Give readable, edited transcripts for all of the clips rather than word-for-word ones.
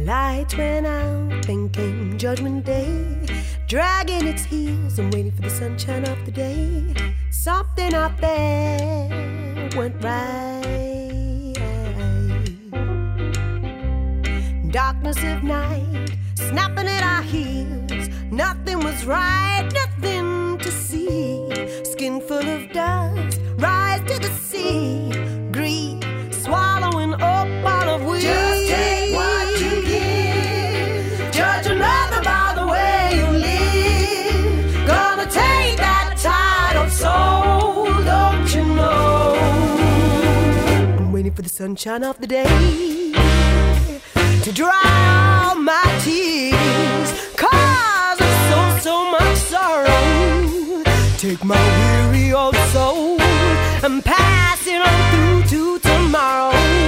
Lights went out, then came Judgment Day, dragging its heels and waiting for the sunshine of the day. Something out there went right. Darkness of night, snapping at our heels. Nothing was right, nothing to see. Skin full of dust, rise to the sea. Greed, swallowing up all of we. Just take what you give. Judge another by the way you live. Gonna take that title soul, don't you know? I'm waiting for the sunshine of the day to dry all my tears, 'cause I've so much sorrow. Take my weary old soul and pass it on through to tomorrow.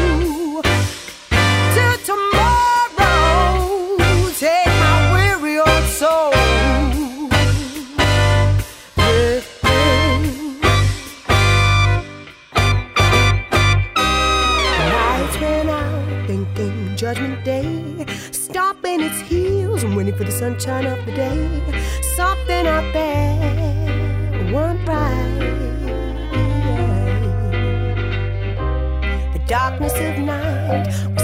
To tomorrow, take my weary old soul. Lights went out, thinking Judgment Day, stomping its heels and waiting for the sunshine of the day. Something out there went right. The darkness of night